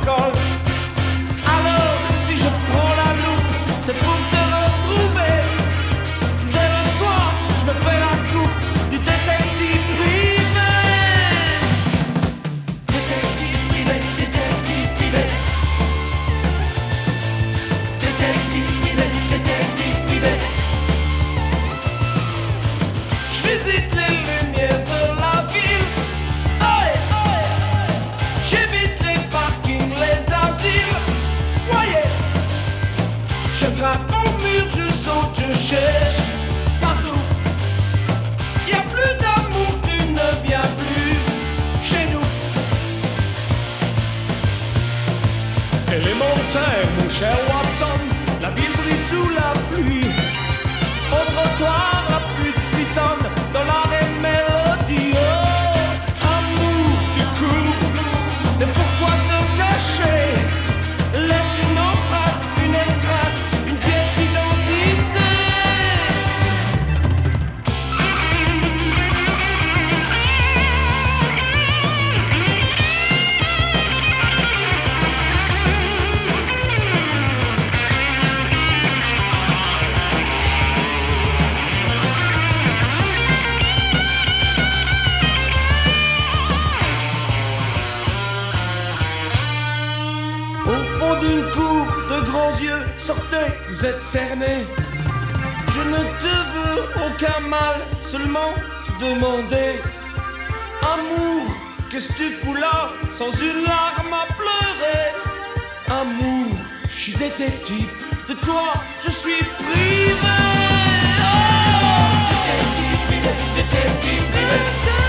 colle. Alors si je prends la loupe, c'est pour te retrouver. Dès le soir, je me fais la coupe du détective privé. Détective privé, détective privé. Détective privé, détective privé. Je visite les lumières de la ville. Oi, oi. J'évite les parkings, les asiles. Voyez, je gratte mon mur, je saute, je cherche partout. Y a plus d'amour, tu ne viens plus chez nous. Et les montagnes, mon cher Watson, la ville brille sous la pluie. Au trottoir, la pluie frissonne dans l'art et mélodie. Oh, amour, tu cours, mais pourquoi te cacher? Laisse une empreinte, une étreinte, une pièce d'identité. Au fond d'une cour, de grands yeux, sortez, vous êtes cernés. Je ne te veux aucun mal, seulement te demander. Amour, qu'est-ce que tu fous là, sans une larme à pleurer? Amour, je suis détective, de toi je suis privé. Oh, détective privé, détective privé.